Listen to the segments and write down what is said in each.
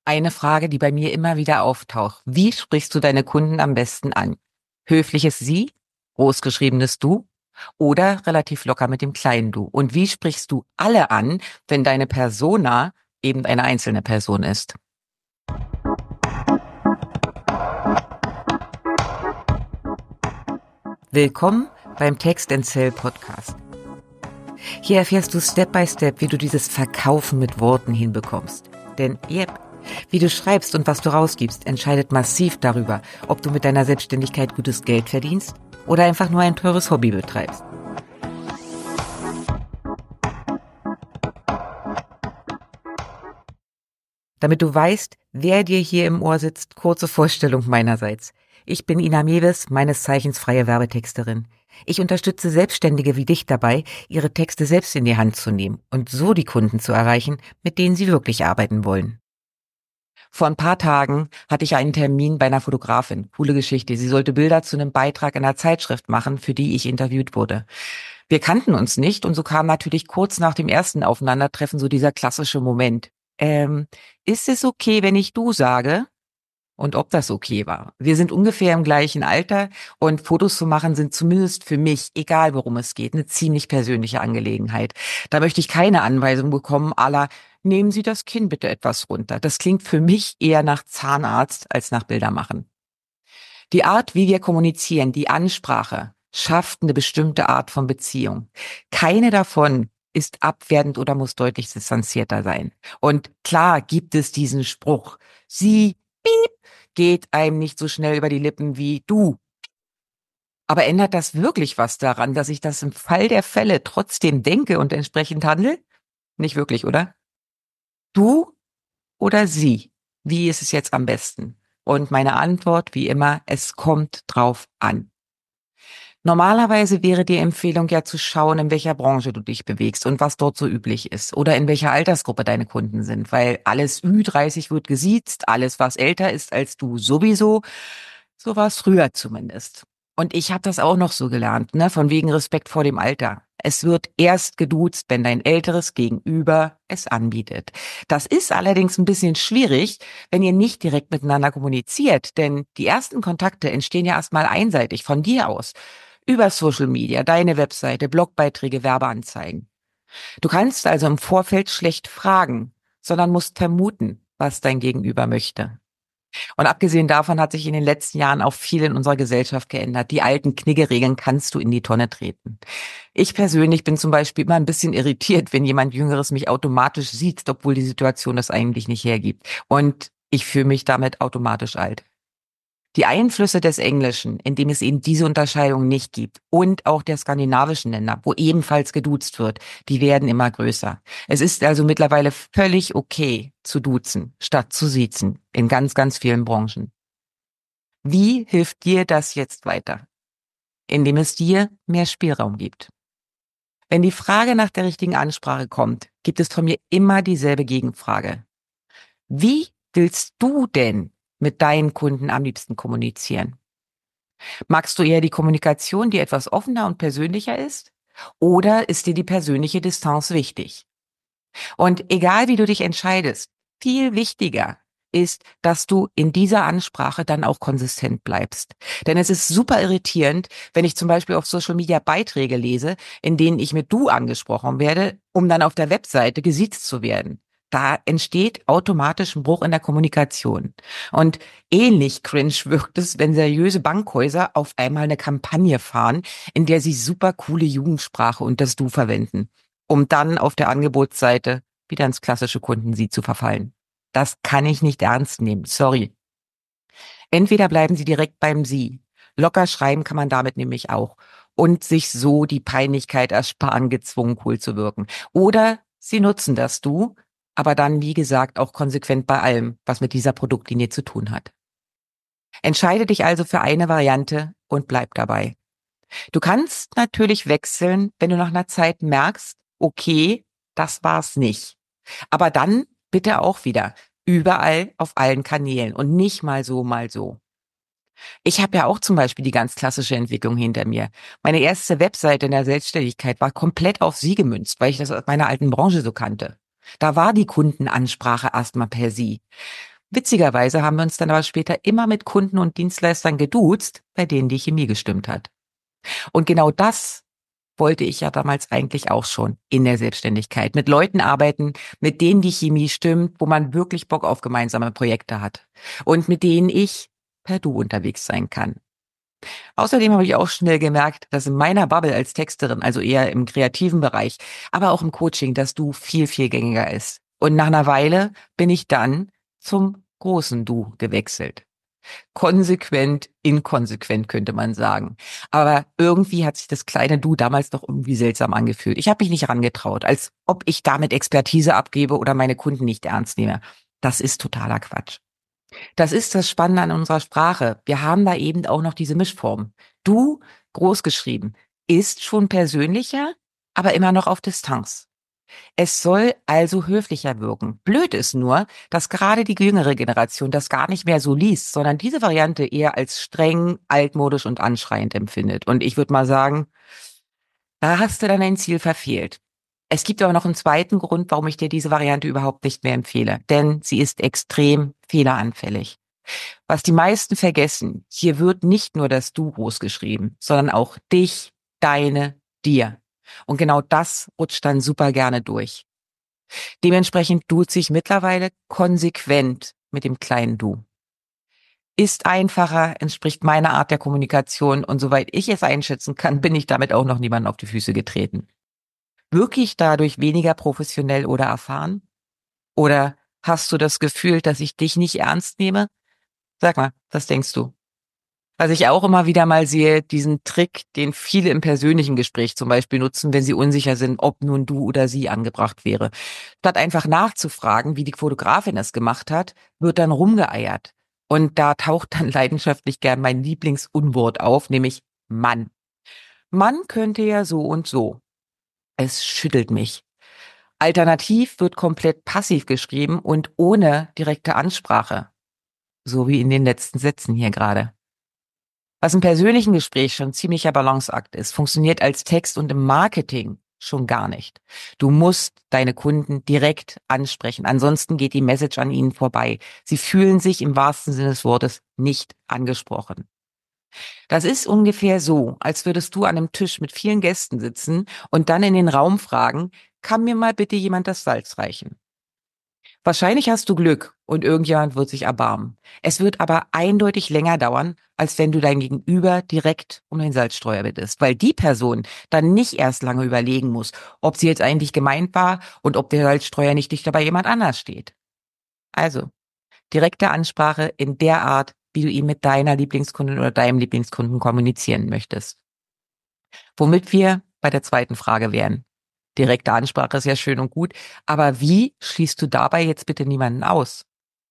Eine Frage, die bei mir immer wieder auftaucht. Wie sprichst du deine Kunden am besten an? Höfliches Sie, großgeschriebenes Du oder relativ locker mit dem kleinen Du? Und wie sprichst du alle an, wenn deine Persona eben eine einzelne Person ist? Willkommen beim Text Sell Podcast. Hier erfährst du Step by Step, wie du dieses Verkaufen mit Worten hinbekommst. Denn wie du schreibst und was du rausgibst, entscheidet massiv darüber, ob du mit deiner Selbstständigkeit gutes Geld verdienst oder einfach nur ein teures Hobby betreibst. Damit du weißt, wer dir hier im Ohr sitzt, kurze Vorstellung meinerseits. Ich bin Ina Mewes, meines Zeichens freie Werbetexterin. Ich unterstütze Selbstständige wie dich dabei, ihre Texte selbst in die Hand zu nehmen und so die Kunden zu erreichen, mit denen sie wirklich arbeiten wollen. Vor ein paar Tagen hatte ich einen Termin bei einer Fotografin. Coole Geschichte. Sie sollte Bilder zu einem Beitrag in einer Zeitschrift machen, für die ich interviewt wurde. Wir kannten uns nicht und so kam natürlich kurz nach dem ersten Aufeinandertreffen so dieser klassische Moment. Ist es okay, wenn ich du sage? Und ob das okay war. Wir sind ungefähr im gleichen Alter und Fotos zu machen sind zumindest für mich, egal worum es geht, eine ziemlich persönliche Angelegenheit. Da möchte ich keine Anweisung bekommen, à la, nehmen Sie das Kinn bitte etwas runter. Das klingt für mich eher nach Zahnarzt als nach Bildermachen. Die Art, wie wir kommunizieren, die Ansprache, schafft eine bestimmte Art von Beziehung. Keine davon ist abwertend oder muss deutlich distanzierter sein. Und klar gibt es diesen Spruch, Sie, piep, geht einem nicht so schnell über die Lippen wie du. Aber ändert das wirklich was daran, dass ich das im Fall der Fälle trotzdem denke und entsprechend handle? Nicht wirklich, oder? Du oder sie? Wie ist es jetzt am besten? Und meine Antwort, wie immer, es kommt drauf an. Normalerweise wäre die Empfehlung ja zu schauen, in welcher Branche du dich bewegst und was dort so üblich ist oder in welcher Altersgruppe deine Kunden sind, weil alles Ü30 wird gesiezt, alles, was älter ist als du sowieso. So war es früher zumindest. Und ich habe das auch noch so gelernt, ne, von wegen Respekt vor dem Alter. Es wird erst geduzt, wenn dein älteres Gegenüber es anbietet. Das ist allerdings ein bisschen schwierig, wenn ihr nicht direkt miteinander kommuniziert, denn die ersten Kontakte entstehen ja erstmal einseitig von dir aus. Über Social Media, deine Webseite, Blogbeiträge, Werbeanzeigen. Du kannst also im Vorfeld schlecht fragen, sondern musst vermuten, was dein Gegenüber möchte. Und abgesehen davon hat sich in den letzten Jahren auch viel in unserer Gesellschaft geändert. Die alten Kniggeregeln kannst du in die Tonne treten. Ich persönlich bin zum Beispiel immer ein bisschen irritiert, wenn jemand Jüngeres mich automatisch sieht, obwohl die Situation das eigentlich nicht hergibt. Und ich fühle mich damit automatisch alt. Die Einflüsse des Englischen, in dem es eben diese Unterscheidung nicht gibt, und auch der skandinavischen Länder, wo ebenfalls geduzt wird, die werden immer größer. Es ist also mittlerweile völlig okay zu duzen, statt zu siezen, in ganz, ganz vielen Branchen. Wie hilft dir das jetzt weiter? Indem es dir mehr Spielraum gibt. Wenn die Frage nach der richtigen Ansprache kommt, gibt es von mir immer dieselbe Gegenfrage. Wie willst du denn mit deinen Kunden am liebsten kommunizieren? Magst du eher die Kommunikation, die etwas offener und persönlicher ist? Oder ist dir die persönliche Distanz wichtig? Und egal wie du dich entscheidest, viel wichtiger ist, dass du in dieser Ansprache dann auch konsistent bleibst. Denn es ist super irritierend, wenn ich zum Beispiel auf Social Media Beiträge lese, in denen ich mit du angesprochen werde, um dann auf der Webseite gesiezt zu werden. Da entsteht automatisch ein Bruch in der Kommunikation. Und ähnlich cringe wirkt es, wenn seriöse Bankhäuser auf einmal eine Kampagne fahren, in der sie super coole Jugendsprache und das Du verwenden, um dann auf der Angebotsseite wieder ins klassische Kundensieg zu verfallen. Das kann ich nicht ernst nehmen, sorry. Entweder bleiben Sie direkt beim Sie. Locker schreiben kann man damit nämlich auch. Und sich so die Peinlichkeit ersparen, gezwungen cool zu wirken. Oder Sie nutzen das Du, aber dann, wie gesagt, auch konsequent bei allem, was mit dieser Produktlinie zu tun hat. Entscheide dich also für eine Variante und bleib dabei. Du kannst natürlich wechseln, wenn du nach einer Zeit merkst, okay, das war's nicht. Aber dann bitte auch wieder überall auf allen Kanälen und nicht mal so, mal so. Ich habe ja auch zum Beispiel die ganz klassische Entwicklung hinter mir. Meine erste Webseite in der Selbstständigkeit war komplett auf Sie gemünzt, weil ich das aus meiner alten Branche so kannte. Da war die Kundenansprache erstmal per Sie. Witzigerweise haben wir uns dann aber später immer mit Kunden und Dienstleistern geduzt, bei denen die Chemie gestimmt hat. Und genau das wollte ich ja damals eigentlich auch schon in der Selbstständigkeit. Mit Leuten arbeiten, mit denen die Chemie stimmt, wo man wirklich Bock auf gemeinsame Projekte hat. Und mit denen ich per Du unterwegs sein kann. Außerdem habe ich auch schnell gemerkt, dass in meiner Bubble als Texterin, also eher im kreativen Bereich, aber auch im Coaching, das Du viel, viel gängiger ist. Und nach einer Weile bin ich dann zum großen Du gewechselt. Konsequent, inkonsequent könnte man sagen. Aber irgendwie hat sich das kleine Du damals doch irgendwie seltsam angefühlt. Ich habe mich nicht herangetraut, als ob ich damit Expertise abgebe oder meine Kunden nicht ernst nehme. Das ist totaler Quatsch. Das ist das Spannende an unserer Sprache. Wir haben da eben auch noch diese Mischform. Du, großgeschrieben, ist schon persönlicher, aber immer noch auf Distanz. Es soll also höflicher wirken. Blöd ist nur, dass gerade die jüngere Generation das gar nicht mehr so liest, sondern diese Variante eher als streng, altmodisch und anschreiend empfindet. Und ich würde mal sagen, da hast du dann dein Ziel verfehlt. Es gibt aber noch einen zweiten Grund, warum ich dir diese Variante überhaupt nicht mehr empfehle. Denn sie ist extrem fehleranfällig. Was die meisten vergessen, hier wird nicht nur das Du groß geschrieben, sondern auch dich, deine, dir. Und genau das rutscht dann super gerne durch. Dementsprechend duze ich mittlerweile konsequent mit dem kleinen Du. Ist einfacher, entspricht meiner Art der Kommunikation und soweit ich es einschätzen kann, bin ich damit auch noch niemandem auf die Füße getreten. Wirke ich dadurch weniger professionell oder erfahren? Oder hast du das Gefühl, dass ich dich nicht ernst nehme? Sag mal, was denkst du? Was ich auch immer wieder mal sehe, diesen Trick, den viele im persönlichen Gespräch zum Beispiel nutzen, wenn sie unsicher sind, ob nun du oder sie angebracht wäre. Statt einfach nachzufragen, wie die Fotografin es gemacht hat, wird dann rumgeeiert. Und da taucht dann leidenschaftlich gern mein Lieblingsunwort auf, nämlich Mann. Mann könnte ja so und so. Es schüttelt mich. Alternativ wird komplett passiv geschrieben und ohne direkte Ansprache. So wie in den letzten Sätzen hier gerade. Was im persönlichen Gespräch schon ziemlicher Balanceakt ist, funktioniert als Text und im Marketing schon gar nicht. Du musst deine Kunden direkt ansprechen, ansonsten geht die Message an ihnen vorbei. Sie fühlen sich im wahrsten Sinne des Wortes nicht angesprochen. Das ist ungefähr so, als würdest du an einem Tisch mit vielen Gästen sitzen und dann in den Raum fragen, kann mir mal bitte jemand das Salz reichen? Wahrscheinlich hast du Glück und irgendjemand wird sich erbarmen. Es wird aber eindeutig länger dauern, als wenn du dein Gegenüber direkt um den Salzstreuer bittest, weil die Person dann nicht erst lange überlegen muss, ob sie jetzt eigentlich gemeint war und ob der Salzstreuer nicht dichter bei jemand anders steht. Also, direkte Ansprache in der Art, wie du ihn mit deiner Lieblingskundin oder deinem Lieblingskunden kommunizieren möchtest. Womit wir bei der zweiten Frage wären. Direkte Ansprache ist ja schön und gut, aber wie schließt du dabei jetzt bitte niemanden aus?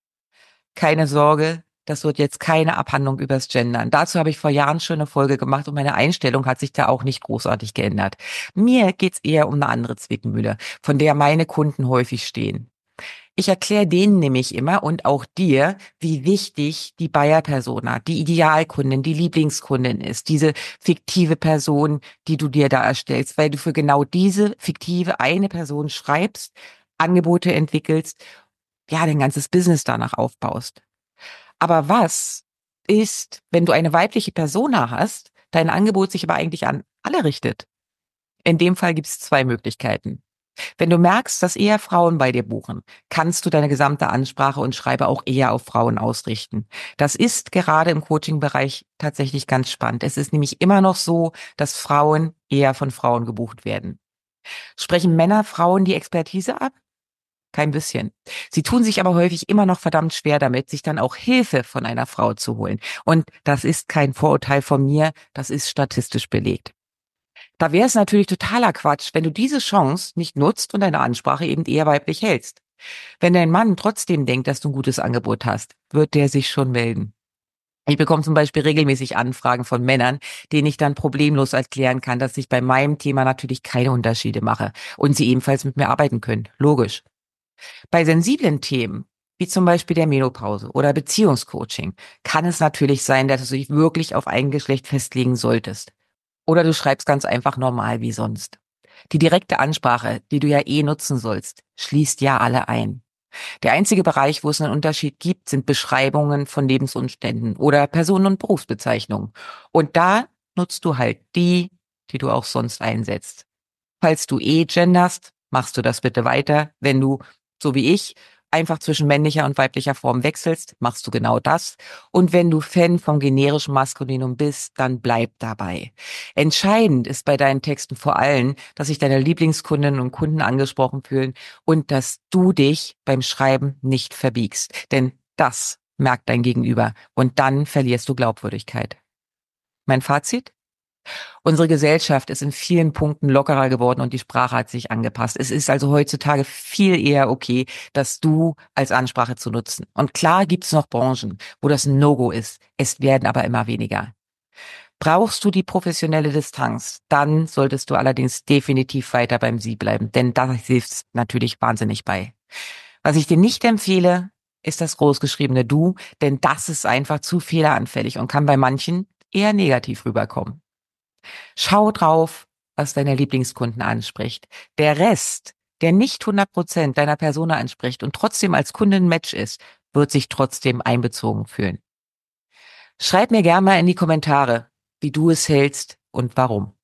Keine Sorge, das wird jetzt keine Abhandlung übers Gendern. Dazu habe ich vor Jahren schon eine Folge gemacht und meine Einstellung hat sich da auch nicht großartig geändert. Mir geht's eher um eine andere Zwickmühle, von der meine Kunden häufig stehen. Ich erkläre denen nämlich immer und auch dir, wie wichtig die Buyer-Persona, die Idealkundin, die Lieblingskundin ist, diese fiktive Person, die du dir da erstellst, weil du für genau diese fiktive eine Person schreibst, Angebote entwickelst, ja, dein ganzes Business danach aufbaust. Aber was ist, wenn du eine weibliche Persona hast, dein Angebot sich aber eigentlich an alle richtet? In dem Fall gibt es zwei Möglichkeiten. Wenn du merkst, dass eher Frauen bei dir buchen, kannst du deine gesamte Ansprache und Schreibe auch eher auf Frauen ausrichten. Das ist gerade im Coaching-Bereich tatsächlich ganz spannend. Es ist nämlich immer noch so, dass Frauen eher von Frauen gebucht werden. Sprechen Männer Frauen die Expertise ab? Kein bisschen. Sie tun sich aber häufig immer noch verdammt schwer damit, sich dann auch Hilfe von einer Frau zu holen. Und das ist kein Vorurteil von mir, das ist statistisch belegt. Da wäre es natürlich totaler Quatsch, wenn du diese Chance nicht nutzt und deine Ansprache eben eher weiblich hältst. Wenn dein Mann trotzdem denkt, dass du ein gutes Angebot hast, wird der sich schon melden. Ich bekomme zum Beispiel regelmäßig Anfragen von Männern, denen ich dann problemlos erklären kann, dass ich bei meinem Thema natürlich keine Unterschiede mache und sie ebenfalls mit mir arbeiten können. Logisch. Bei sensiblen Themen, wie zum Beispiel der Menopause oder Beziehungscoaching, kann es natürlich sein, dass du dich wirklich auf ein Geschlecht festlegen solltest. Oder du schreibst ganz einfach normal wie sonst. Die direkte Ansprache, die du ja nutzen sollst, schließt ja alle ein. Der einzige Bereich, wo es einen Unterschied gibt, sind Beschreibungen von Lebensumständen oder Personen- und Berufsbezeichnungen. Und da nutzt du halt die du auch sonst einsetzt. Falls du genderst, machst du das bitte weiter. Wenn du, so wie ich, einfach zwischen männlicher und weiblicher Form wechselst, machst du genau das. Und wenn du Fan vom generischen Maskulinum bist, dann bleib dabei. Entscheidend ist bei deinen Texten vor allem, dass sich deine Lieblingskundinnen und Kunden angesprochen fühlen und dass du dich beim Schreiben nicht verbiegst. Denn das merkt dein Gegenüber und dann verlierst du Glaubwürdigkeit. Mein Fazit? Unsere Gesellschaft ist in vielen Punkten lockerer geworden und die Sprache hat sich angepasst. Es ist also heutzutage viel eher okay, das Du als Ansprache zu nutzen. Und klar gibt es noch Branchen, wo das ein No-Go ist. Es werden aber immer weniger. Brauchst du die professionelle Distanz, dann solltest du allerdings definitiv weiter beim Sie bleiben, denn da hilft natürlich wahnsinnig bei. Was ich dir nicht empfehle, ist das großgeschriebene Du, denn das ist einfach zu fehleranfällig und kann bei manchen eher negativ rüberkommen. Schau drauf, was deine Lieblingskunden anspricht. Der Rest, der nicht 100% deiner Persona entspricht und trotzdem als Kunde ein Match ist, wird sich trotzdem einbezogen fühlen. Schreib mir gerne mal in die Kommentare, wie du es hältst und warum.